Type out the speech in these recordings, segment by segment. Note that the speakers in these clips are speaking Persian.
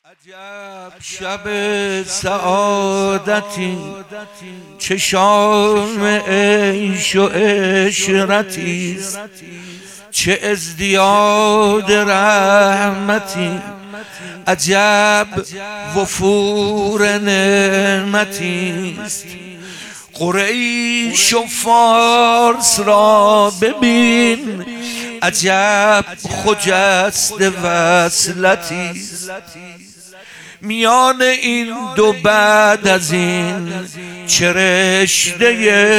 عجب شب سعادتی، چه شام عیش و عشرتیست، چه ازدیاد رحمتی، عجب وفور نعمتیست. قریش و فارس را ببین، عجب خجسته وصلتیست. میان این دو بعد از این چه رشته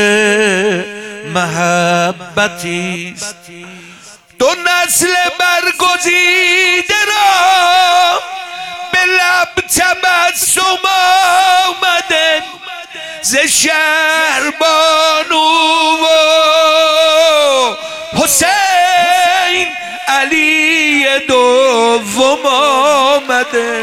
محبتیست. دو نسل برگزیده را به لب تبسم آمده، ز شهربانو و حسین علی دوم آمده.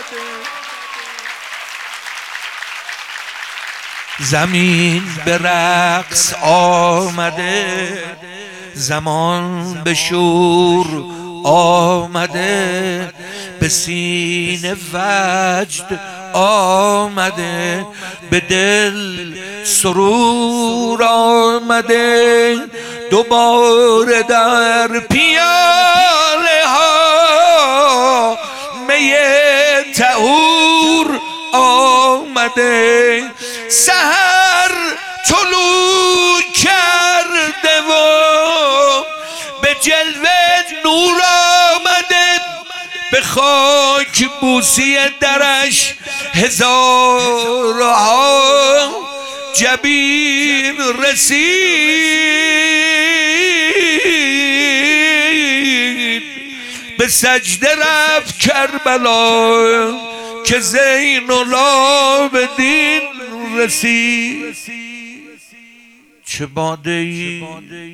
زمین به رقص آمده، زمان به شور آمده، به سینه وجد آمده، به دل سرور آمده. دوباره در پیاله ها می طهور آمده. سحر طلوع کرده و به جلوه نور آمده، به خاک بوسی درش هزارها جبین رسید. به سجده رفت کربلا که زین العابدین رسید. چه باده‌ای،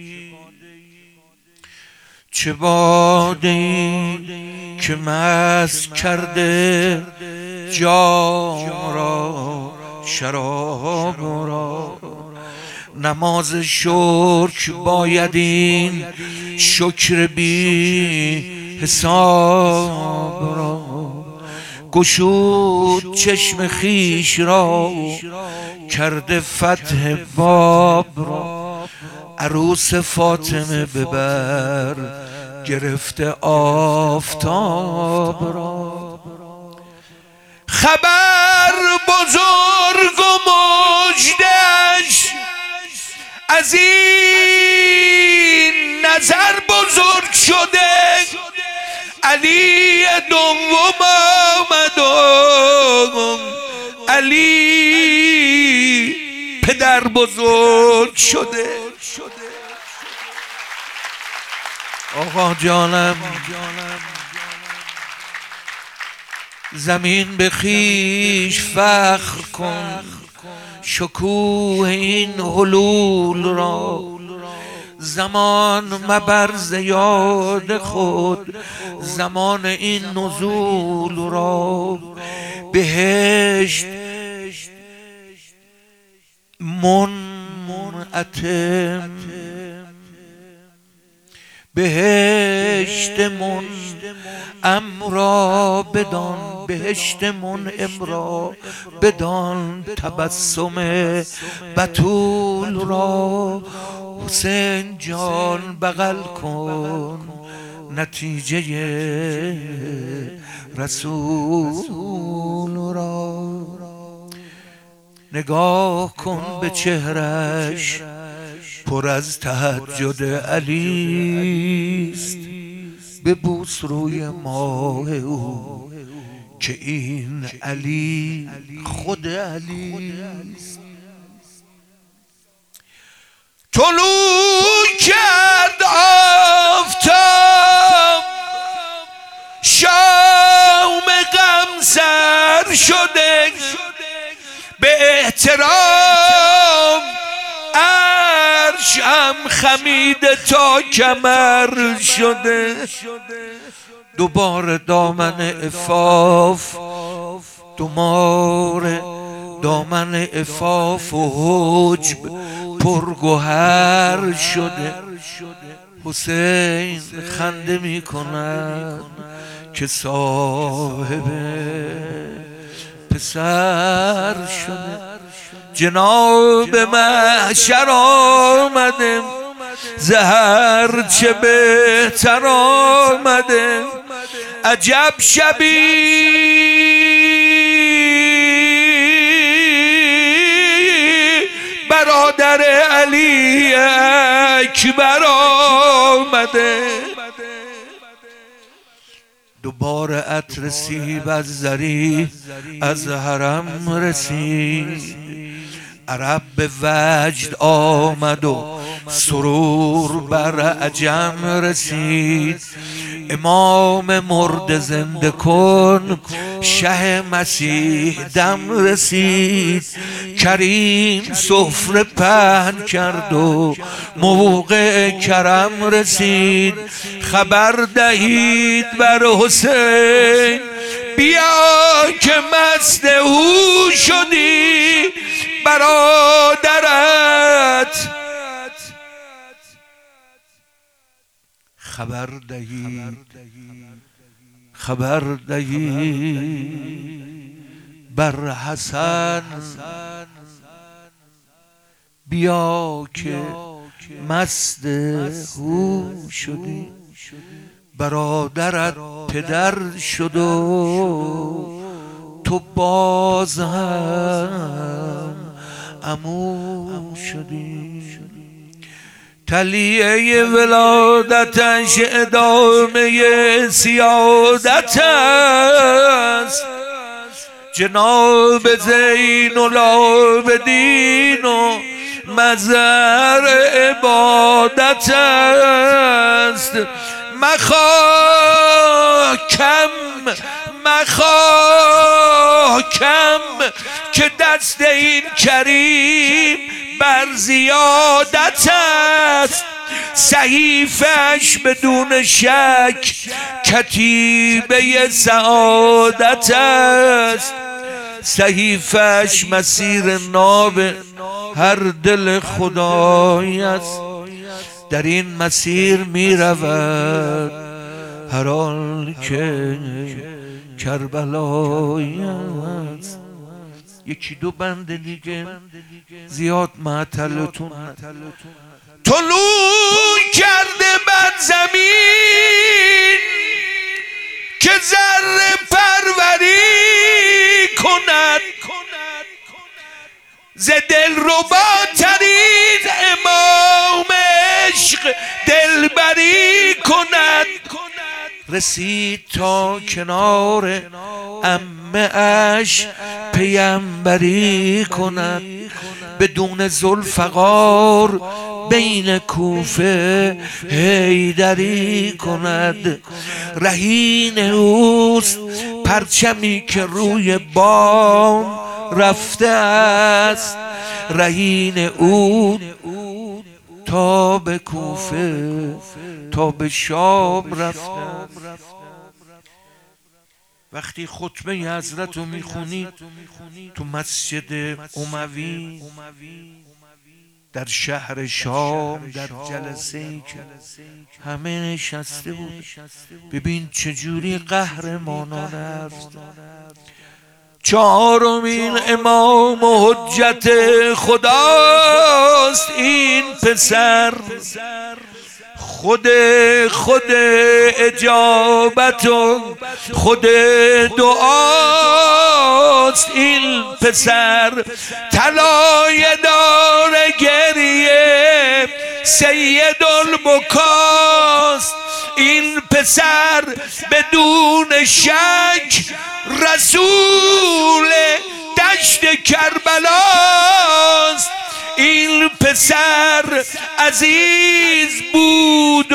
چه باده‌ای که مست کرده جام را، شراب را. نماز شکر باید این شکر بی حساب را. گشود چشم خیش را، کرده فتح باب را. عروس فاطمه ببر گرفته آفتاب را. خبر بزرگ و مژده‌اش از این نظر بزرگ شده، علی دوم آمد و علی پدر بزرگ شده. آقا جانم، زمین به خویش فخر کن، شکوه این حلول را. زمان مبر ز یاد خود، زمان این نزول را. بهشت منعتم، بهشت منعم را بدان، بهشت منعم را بدان. تبسم بتول را. حسین جان بغل کن نتیجه رسول را. نگاه کن به چهرش پر از تهجد علیست. ببوس روی ماه او که این علی خود علیست. طلوع کرد آفتاب، شام غم سر شده، به احترام عرش هم خمیده تا کمر شده. دوباره دامن عفاف، دوباره دامن عفاف و حجب پرگوهر شده. حسین خنده می کند که صاحب پسر شده. جناب محشر آمده، زهر چه بهتر آمده. عجب شبی برادر علی اکبر آمده. دوباره عطر سیب از زری از حرم رسید. عرب به وجد آمد و سرور بر عجم رسید. امام مرد زنده کن شه مسیح دم رسید. کریم سفره پهن کرد و موقع کرم رسید. خبر دهید بر حسین بیا که مست هو شدی. برادرت خبر دهید بر حسن بیا که مست هو شدی. برادرت پدر شد و تو باز هم عمو شدی. تلیه ولادتش ادامه سیادت است. جناب زین العابدین و مظهر عبادت است. مخواه کم که دست این کریم بر زیادت است. صحیفش بدون شک کتیبه سعادت است. صحیفش مسیر ناب هر دل خدایی است. در این مسیر می رود هر آن که کربلایی است. یکی دو بند دیگه زیاد معطلتون. طلوع کرده بر زمین که ذره پروری کند. ز دلرباترین امام عشق دلبری کند. رسید تا کنار عمه اش پیمبری کند. بدون ذوالفقار بین کوفه حیدری کند. رهین اوست پرچمی که روی بام رفته است. رهین او تا به کوفه تا به شام رفته. وقتی خطبه حضرت رو میخونید تو مسجد اموی در شهر شام در جلسه که همه نشسته بود، ببین چجوری قهرمانان حرف زدن. چهارمین امام و حجت خداست این پسر. خود اجابت و خود دعاست این پسر. طلایه دار گریه سید البکاست این پسر. بدون شک رسول دشت کربلاست این پسر. عزیز بود و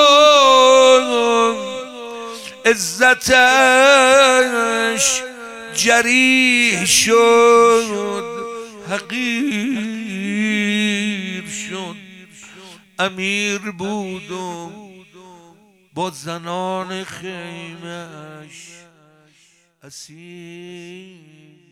عزتش جریح شد، حقیر شد. امیر بود و با زنان خیمش اسیر